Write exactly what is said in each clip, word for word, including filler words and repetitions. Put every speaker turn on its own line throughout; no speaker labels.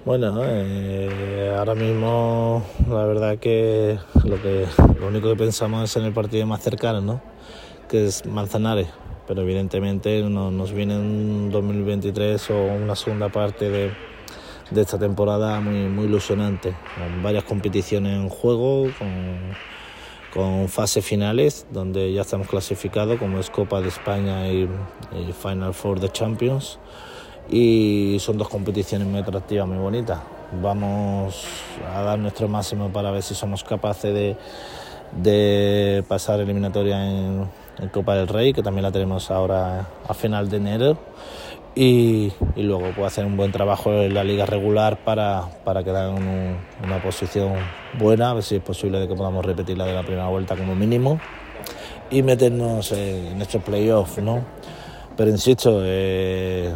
Bueno, eh, ahora mismo la verdad que lo que lo único que pensamos es en el partido más cercano, ¿no? Que es Manzanares, pero evidentemente no, nos viene un dos mil veintitrés o una segunda parte de, de esta temporada muy, muy ilusionante, con varias competiciones en juego, con, con fases finales donde ya estamos clasificados, como es Copa de España y, y Final Four de Champions. Y son dos competiciones muy atractivas, muy bonitas. Vamos a dar nuestro máximo para ver si somos capaces de, de pasar eliminatoria en, en Copa del Rey, que también la tenemos ahora a final de enero, y, y luego pues, hacer un buen trabajo en la liga regular para, para quedar en un, una posición buena, a ver si es posible de que podamos repetir la de la primera vuelta como mínimo y meternos en estos playoffs, ¿no? Pero insisto, eh,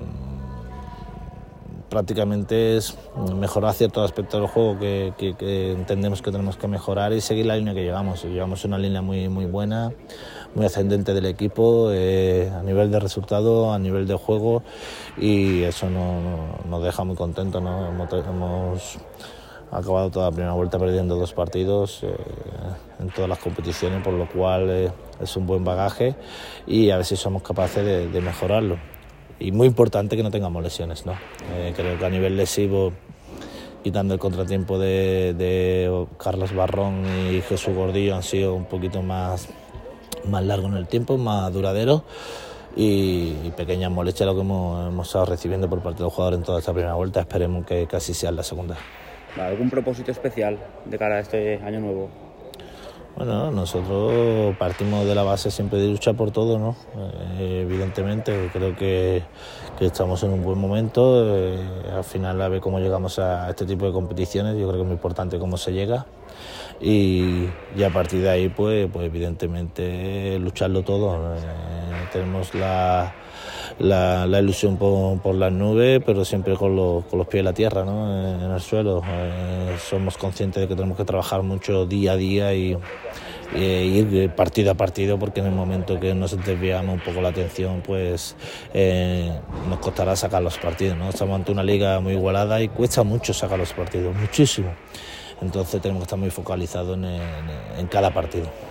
prácticamente es mejorar ciertos aspectos del juego que, que, que entendemos que tenemos que mejorar y seguir la línea que llevamos. Llevamos una línea muy, muy buena, muy ascendente del equipo, eh, a nivel de resultado, a nivel de juego, y eso no, no, nos deja muy contentos, ¿no? Hemos, hemos acabado toda la primera vuelta perdiendo dos partidos eh, en todas las competiciones, por lo cual eh, es un buen bagaje y a ver si somos capaces de, de mejorarlo. Y muy importante que no tengamos lesiones, ¿no? Eh, creo que a nivel lesivo, quitando el contratiempo de, de Carlos Barrón y Jesús Gordillo, han sido un poquito más, más largos en el tiempo, más duraderos, y, y pequeñas molestias lo que hemos, hemos estado recibiendo por parte de los jugadores en toda esta primera vuelta. Esperemos que casi sea en la segunda.
¿Algún propósito especial de cara a este año nuevo?
Bueno, nosotros partimos de la base siempre de luchar por todo, ¿no? Eh, evidentemente, creo que, que estamos en un buen momento. Eh, al final, a ver cómo llegamos a este tipo de competiciones, yo creo que es muy importante cómo se llega. Y, y a partir de ahí, pues, pues evidentemente, lucharlo todo. Eh, tenemos la, la, la ilusión por, por las nubes, pero siempre con los, con los pies en la tierra, ¿no? En, en el suelo. Eh, somos conscientes de que tenemos que trabajar mucho día a día y e ir partido a partido, porque en el momento que nos desviamos un poco la atención, pues eh, nos costará sacar los partidos, ¿no? Estamos ante una liga muy igualada y cuesta mucho sacar los partidos, muchísimo. Entonces tenemos que estar muy focalizados en, en, en cada partido.